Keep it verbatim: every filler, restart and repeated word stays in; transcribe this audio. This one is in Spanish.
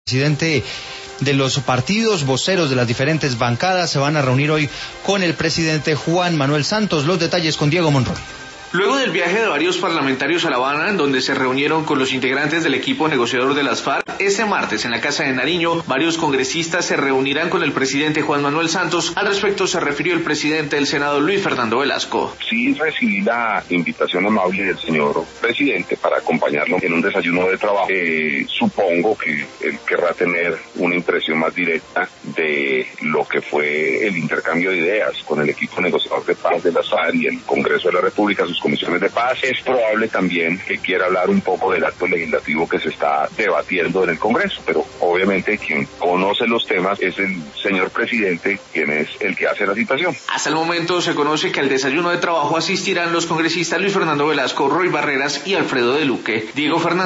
Presidente de los partidos, voceros de las diferentes bancadas, se van a reunir hoy con el presidente Juan Manuel Santos. Los detalles con Diego Monroy. Luego del viaje de varios parlamentarios a La Habana, en donde se reunieron con los integrantes del equipo negociador de las FARC, este martes en la Casa de Nariño, varios congresistas se reunirán con el presidente Juan Manuel Santos. Al respecto se refirió el presidente del Senado, Luis Fernando Velasco. Sí recibí la invitación amable del señor presidente para acompañarlo en un desayuno de trabajo. Eh, supongo que él querrá tener una impresión más directa de lo que fue el intercambio de ideas con el equipo negociador de paz de las FARC y el Congreso de la República, sus comisiones de paz. Es probable también que quiera hablar un poco del acto legislativo que se está debatiendo en el Congreso, pero obviamente quien conoce los temas es el señor presidente, quien es el que hace la citación. Hasta el momento se conoce que al desayuno de trabajo asistirán los congresistas Luis Fernando Velasco, Roy Barreras y Alfredo de Luque. Diego Fernández.